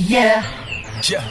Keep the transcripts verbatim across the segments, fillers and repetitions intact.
Yeah. Yeah.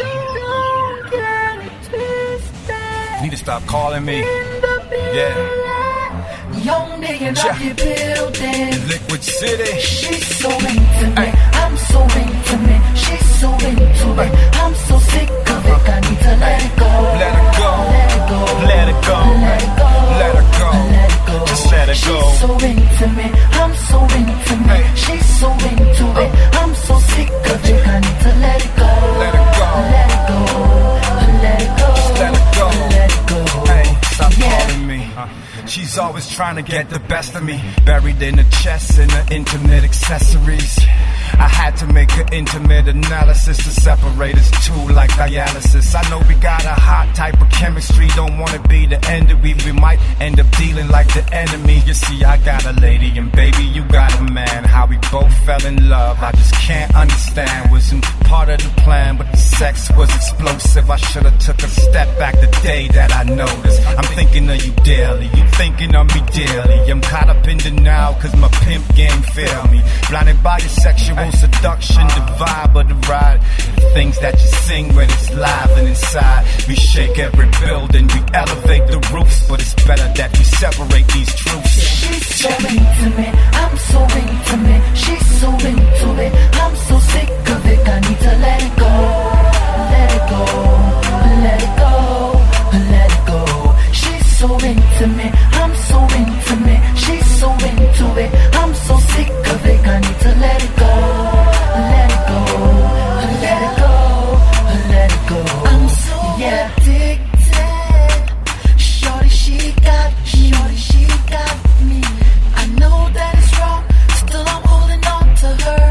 Need to stop calling me. Yeah. Young nigga Yeah. up your building. Liquid City. She's so into me. Ay. I'm so into me. She's so into it. I'm so sick of it. I need to let it go. Let it go. Let it go. Let it go. Let it go. Let her go. Let it go. Just let it go. She's so into me. I'm so into me. Ay. She's so into it. I'm so sick of it. I need to let it go. Let it go. Let it go. Let it go. Just let it go. Let it go. Hey, stop Yeah. calling me. She's always trying to get the best of me, buried in the chest and the intimate accessories. I had to make an intimate analysis to separate us two like dialysis. I know we got a hot type of chemistry, don't wanna be the end of we. We might end up dealing like the enemy. You see, I got a lady and baby, you got a man. How we both fell in love, I just can't understand. Wasn't part of the plan, but the sex was explosive. I should've took a step back the day that I noticed. I'm thinking of you daily, you thinking of me daily. I'm caught up in the now, cause my pimp game failed me. Blinded by your sexual seduction, the vibe of the ride. The things that you sing when it's live and inside. We shake every building, we elevate the roofs, but it's better that we separate these truths. She's so into me, I'm so into me. She's so into it, I'm so sick of it. I need to let it go, let it go, let it go, let it go. She's so into me, I'm so into me. She's so into it, I'm so sick of it. I need to let it go, let it go, let it go, let it go. I'm so yeah. addicted. Shorty, she got, shorty, she got me. I know that it's wrong, still I'm holding on to her.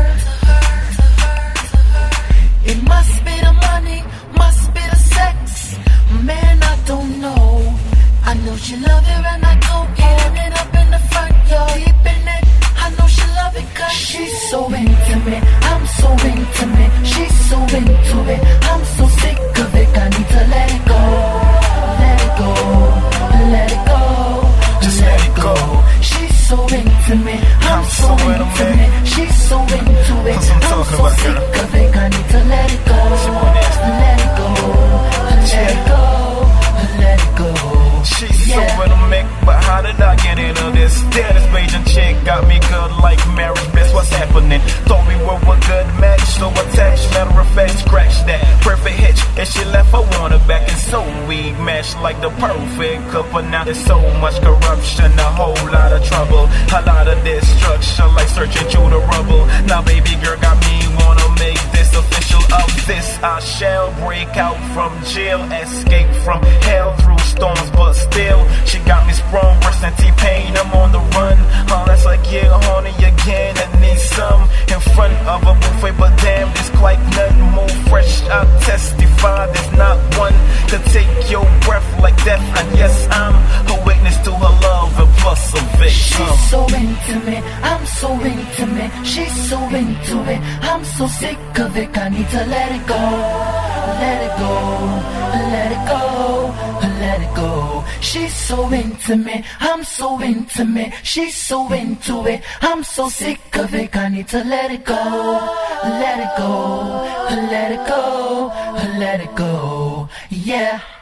It must be the money, must be the sex. Man, I don't know. I know she love it when I go in it up in the front yard, deep in it. I know she love it cause she's so into me. I'm so into me. She's so into it. I'm so sick of it. I need to let it go. Let it go. Let it go. Just let it go. She's so into me. I'm so into me. She's so into it. I'm so sick of it. I need to let it go. Let it go. Let it go. Let it go. She's Yeah. so in a mix, but how did I get into this? Damn, this Beijing chick got me good like marriage bliss. What's happening? Thought we were a good match, so attached. Matter of fact, scratch that perfect hitch. And she left, I want her back, and so we matched like the perfect couple. Now there's so much corruption, a whole lot of trouble, a lot of destruction, like searching through the rubble. Now baby girl got me wanna make this official. Of this I shall break out from jail, escape from hell through storms, but still she got me sprung, worse than T-Pain. I'm on the run, huh, that's like yeah, honey again. I need some in front of a buffet, but damn, this quite nothing more fresh. I testify, there's not one to take your breath like death. And yes, I'm a witness to her love and plus a victim. She's so into me, I'm so into me. She's so into it, I'm so sick of it. I need to let it go, let it go, let it go, let it go. She's so into me, I'm so into me. She's so into it, I'm so sick of it. I need to let it go, let it go, let it go, let it go. Yeah.